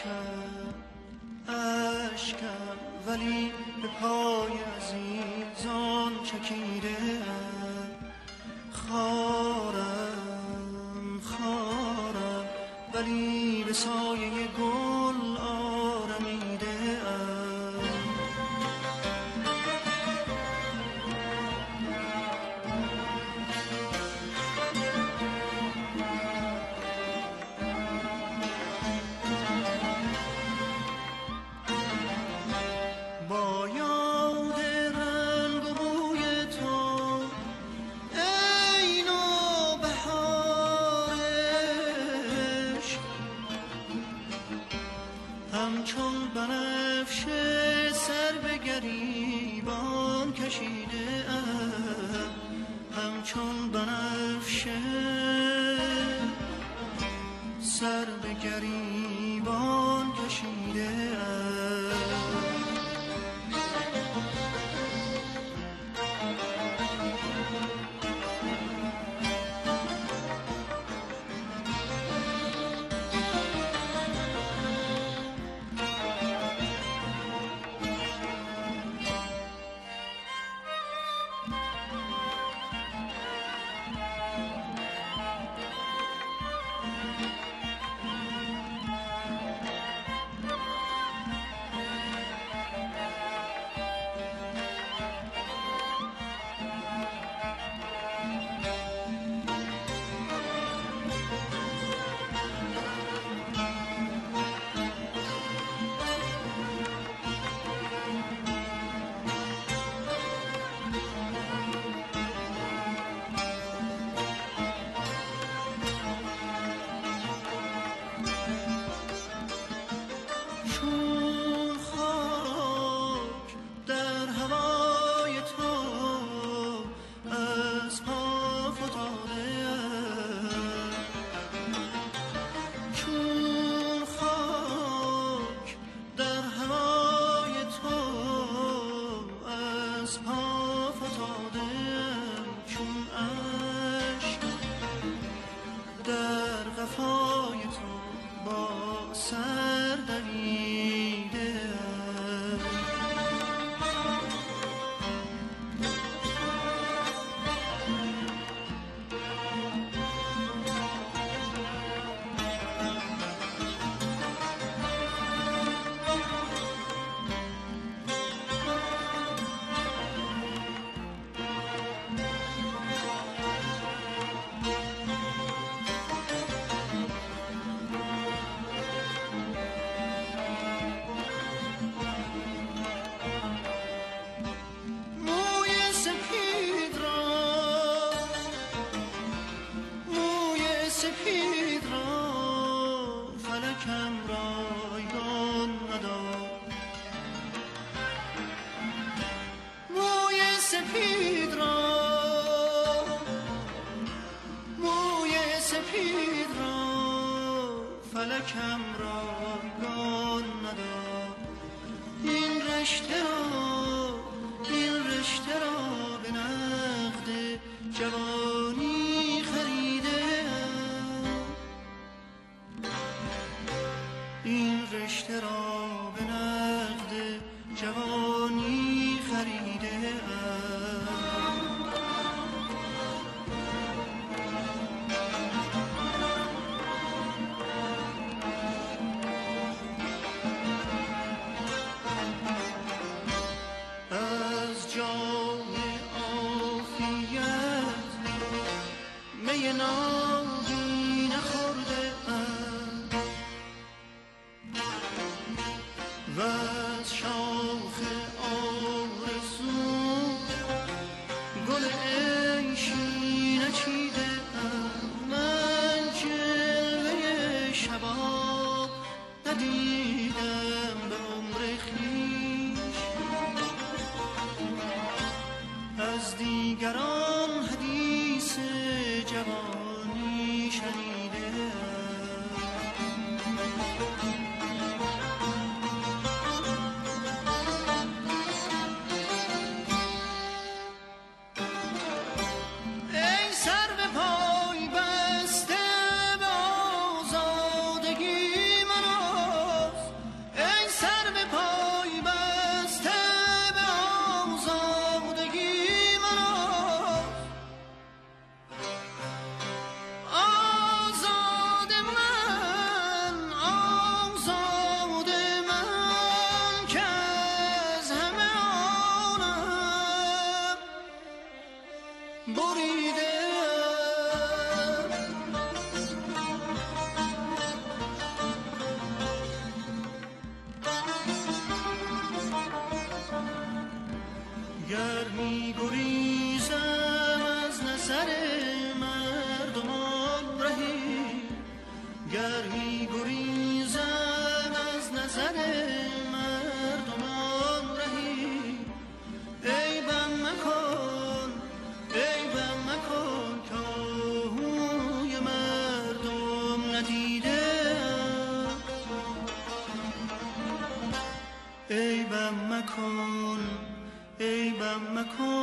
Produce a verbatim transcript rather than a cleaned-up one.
اشکم اشکم ولی به پای عزیزان چکیده ام. خارم خارم ولی به سایه گل آرمیده ام. با یاد رنگ و بوی تو ای نوبهارش، همچون بنفشه سر به گریبان کشیده ام. همچون بنفشه سر به گریبان کشیده ام. فلکم رایگان نداد. این رشته را این رشته را به نقد جوانی خریده، این رشته را به نقد جوانی خریده. می نابی نخورده ام و از شاخ آرزو گل عیشی نچیده ام. من جلوه شباب ندیدم به عمر خویش، از دیگران حدیث جوان مکن